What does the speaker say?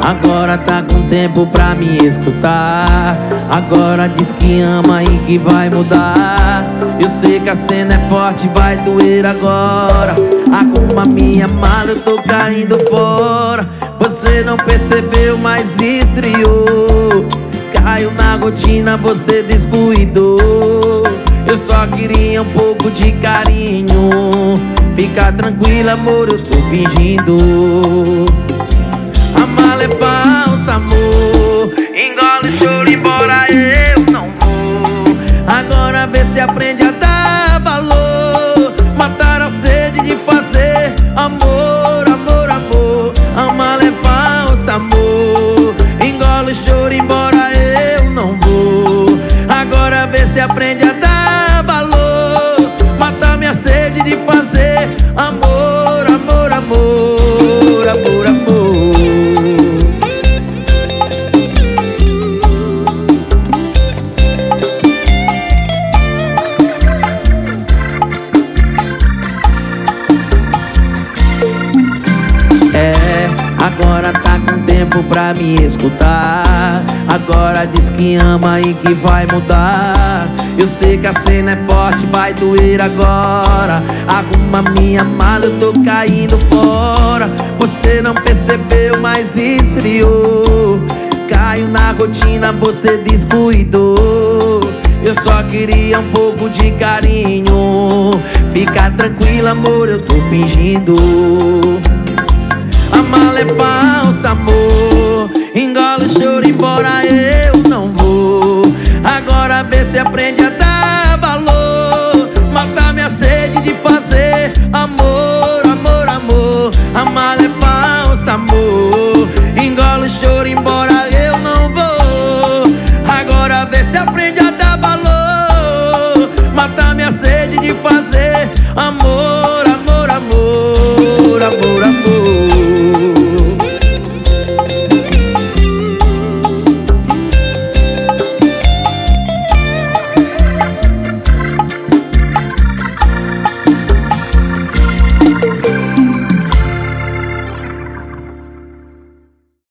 Agora tá com tempo pra me escutar. Agora diz que ama e que vai mudar. Eu sei que a cena é forte, vai doer agora. Arruma minha mala, eu tô caindo fora. Você não percebeu, mas esfriou. Caiu na rotina, você descuidou. Eu só queria um pouco de carinho. Fica tranquila, amor, eu tô fingindo. A mala é falsa, amor. Engole o choro, embora eu não vou. Agora vê se aprende a dar valor. Matar a sede de fazer amor, amor, amor. A mala é falsa, amor. Engole o choro, embora eu não vou. Agora vê se aprende a dar valor. Matar minha sede de fazer amor, amor, amor, amor, amor. Agora tá com tempo pra me escutar. Agora diz que ama e que vai mudar. Eu sei que a cena é forte, vai doer agora. Arruma minha mala, eu tô caindo fora. Você não percebeu, mas esfriou. Caiu na rotina, você descuidou. Eu só queria um pouco de carinho. Fica tranquila, amor, eu tô fingindo.